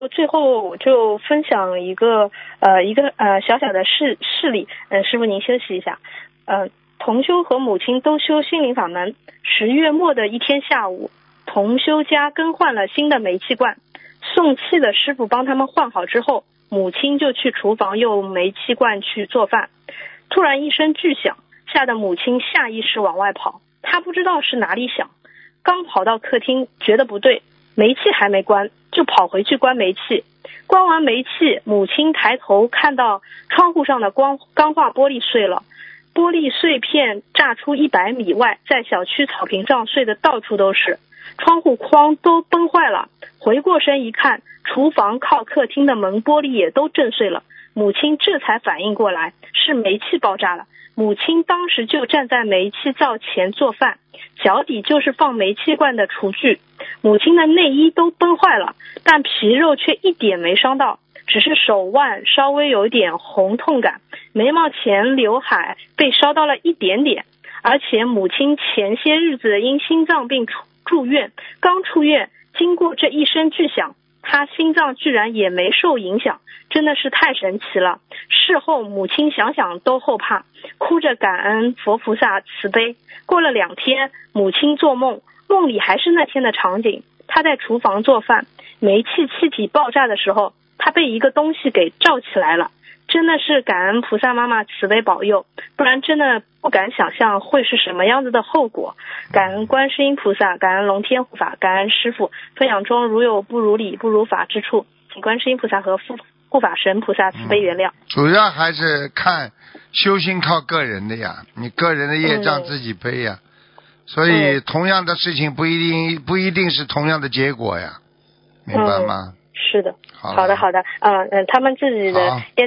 最后我就分享一个小小的事例，师父您休息一下。同修和母亲都修心灵法门，10月末的一天下午，同修家更换了新的煤气罐，送气的师傅帮他们换好之后，母亲就去厨房用煤气罐去做饭。突然一声巨响，吓得母亲下意识往外跑，她不知道是哪里响，刚跑到客厅觉得不对，煤气还没关，就跑回去关煤气。关完煤气，母亲抬头看到窗户上的钢化玻璃碎了，玻璃碎片炸出100米外，在小区草坪上碎的到处都是，窗户框都崩坏了。回过身一看，厨房靠客厅的门玻璃也都震碎了。母亲这才反应过来，是煤气爆炸了。母亲当时就站在煤气灶前做饭，脚底就是放煤气罐的厨具。母亲的内衣都崩坏了，但皮肉却一点没伤到，只是手腕稍微有一点红痛感，眉毛前刘海被烧到了一点点。而且母亲前些日子因心脏病住院，刚出院，经过这一声巨响，她心脏居然也没受影响，真的是太神奇了。事后母亲想想都后怕，哭着感恩佛菩萨慈悲。过了2天，母亲做梦，梦里还是那天的场景，她在厨房做饭，煤气气体爆炸的时候，她被一个东西给罩起来了。真的是感恩菩萨妈妈慈悲保佑，不然真的不敢想象会是什么样子的后果。感恩观世音菩萨，感恩龙天护法，感恩师父。分享中如有不如理不如法之处，请观世音菩萨和护法神菩萨慈悲原谅。 主要还是看修行靠个人的呀，你个人的业障自己背呀。所以同样的事情不一定是同样的结果呀，明白吗？ 是的， 好的，他们自己的业